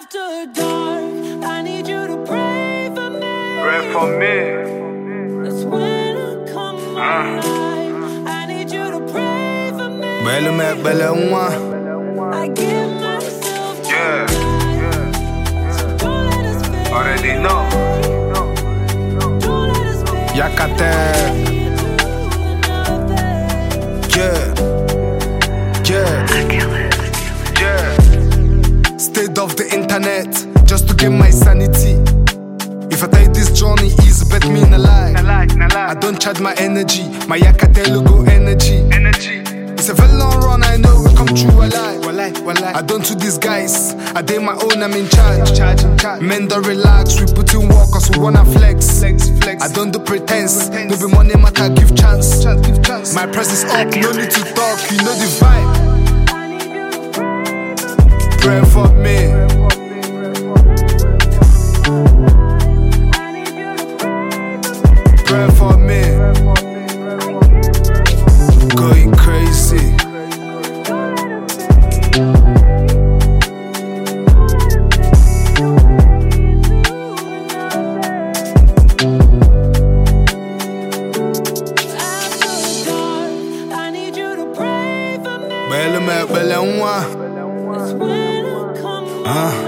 After dark, I need you to pray for me. Pray for me. That's when I come alive. I need you to pray for me. Belle me, belle moi. I give myself to Yeah. so don't let us fade. Already know. Don't let us fade Yakate. into another. Yeah. Yeah. Yeah. Stayed off the internet just to get my sanity. If I take this journey easy, bet me in a lie. I don't charge my energy, my Yakate logo energy. It's a very long run, I know we come true alive. I don't do this guys, I did my own, I'm in charge. Men don't relax, we put in work cause we wanna flex. I don't do pretense, no be money matter, give chance. My price is up, no need to talk, you know the vibe. Pray for me. Pray for me. Going crazy. Belle me, belle moi. That's when I come alive.